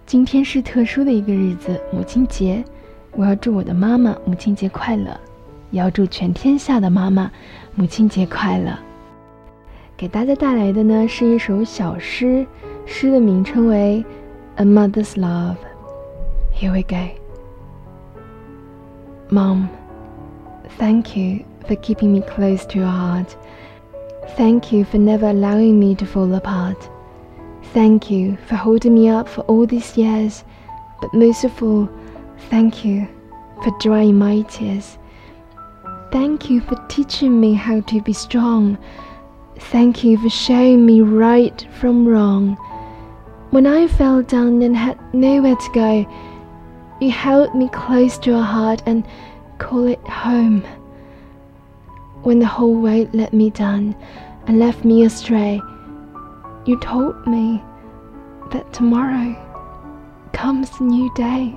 今天是特殊的一个日子，母亲节，我要祝我的妈妈母亲节快乐，也要祝全天下的妈妈母亲节快乐。给大家带来的呢是一首小诗，诗的名称为 A Mother's Love. Here we go. Mom, thank you for keeping me close to your heart. Thank you for never allowing me to fall apart. Thank you for holding me up for all these years, but most of all, thank you for drying my tears. Thank you for teaching me how to be strong. Thank you for showing me right from wrong. When I fell down and had nowhere to go, you held me close to your heart and called it home. When the whole world let me down and left me astray, you told me that tomorrow comes a new day.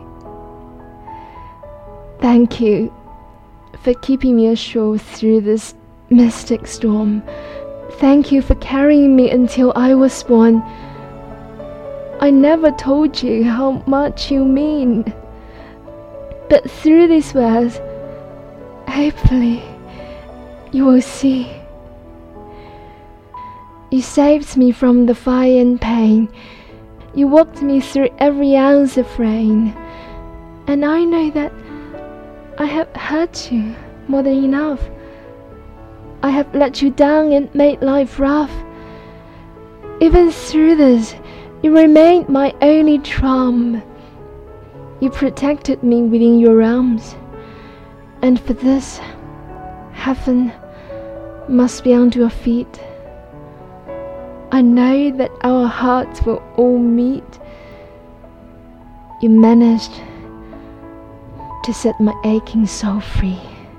Thank you for keeping me ashore through this mystic storm. Thank you for carrying me until I was born. I never told you how much you mean, but through these words, hopefully you will see. You saved me from the fire and pain. You walked me through every ounce of rain. And I know that I have hurt you more than enough. I have let you down and made life rough. Even through this, you remained my only charm. You protected me within your arms. And for this, heaven must be under your feet. I know that our hearts will all meet. You managed to set my aching soul free.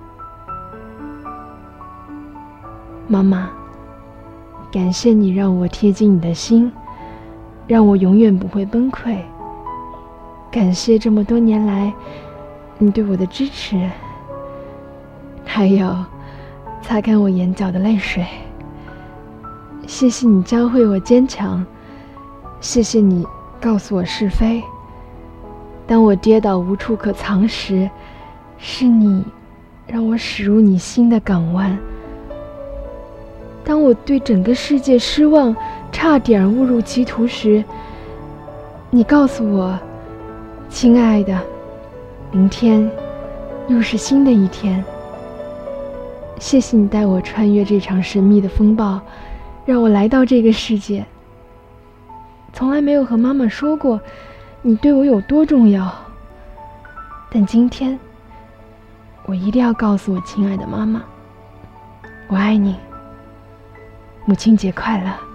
妈妈，感谢你让我贴近你的心，让我永远不会崩溃。感谢这么多年来你对我的支持，还有擦干我眼角的泪水。谢谢你教会我坚强，谢谢你告诉我是非。当我跌倒无处可藏时，是你让我驶入你心的港湾。当我对整个世界失望，差点误入歧途时，你告诉我，亲爱的，明天又是新的一天。谢谢你带我穿越这场神秘的风暴，让我来到这个世界。从来没有和妈妈说过你对我有多重要，但今天我一定要告诉我亲爱的妈妈，我爱你，母亲节快乐。